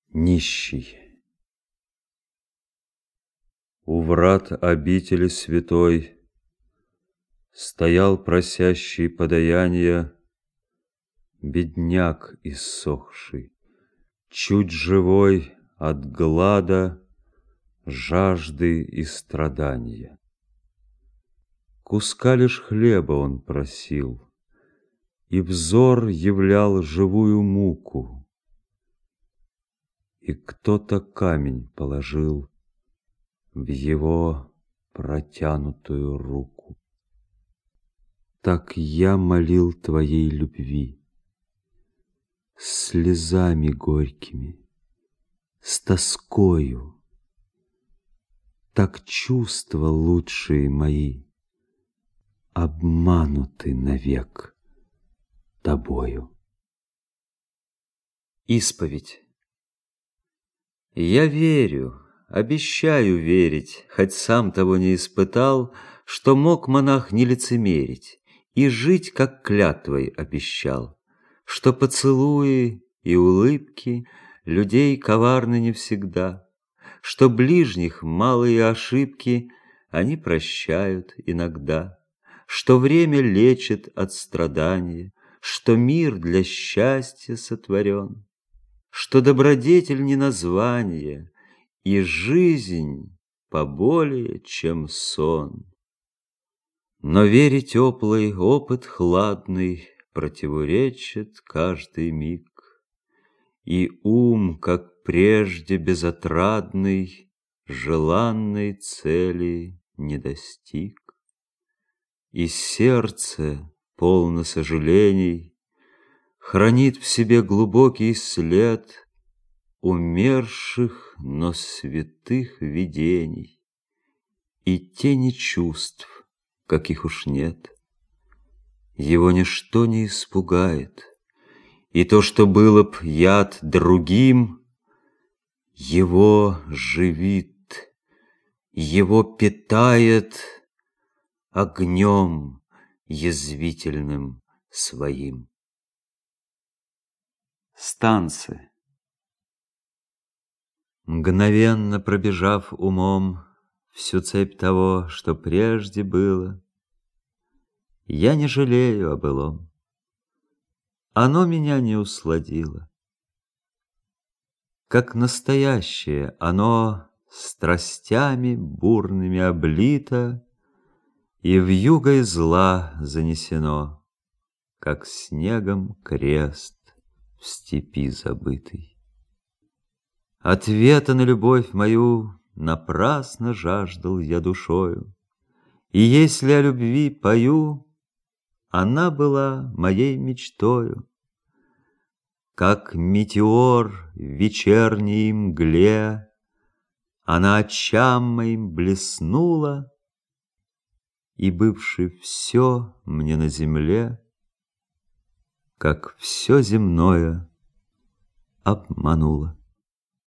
Нищий. У врат обители святой стоял просящий подаяния бедняк иссохший, чуть живой от глада, жажды и страдания. Куска лишь хлеба он просил, и взор являл живую муку. И кто-то камень положил в его протянутую руку. Так я молил твоей любви, с слезами горькими, с тоскою. Так чувства лучшие мои обмануты навек тобою. Исповедь. Я верю, обещаю верить, хоть сам того не испытал, что мог монах не лицемерить и жить, как клятвой обещал, что поцелуи и улыбки людей коварны не всегда, что ближних малые ошибки они прощают иногда, что время лечит от страдания, что мир для счастья сотворен, что добродетель не название, и жизнь поболее, чем сон. Но вере теплый, опыт хладный противоречит каждый миг, и ум, как прежде безотрадный, желанной цели не достиг, и сердце, полно сожалений, хранит в себе глубокий след умерших, но святых видений и тени чувств, каких уж нет. Его ничто не испугает, и то, что было б яд другим, его живит, его питает огнем язвительным своим. Станцы. Мгновенно пробежав умом всю цепь того, что прежде было, я не жалею о былом. Оно меня не усладило. Как настоящее оно страстями бурными облито и вьюгой зла занесено, как снегом крест в степи забытой. Ответа на любовь мою напрасно жаждал я душою, и если о любви пою, она была моей мечтою. Как метеор в вечерней мгле, она очам моим блеснула, и бывши все мне на земле, как все земное обманула.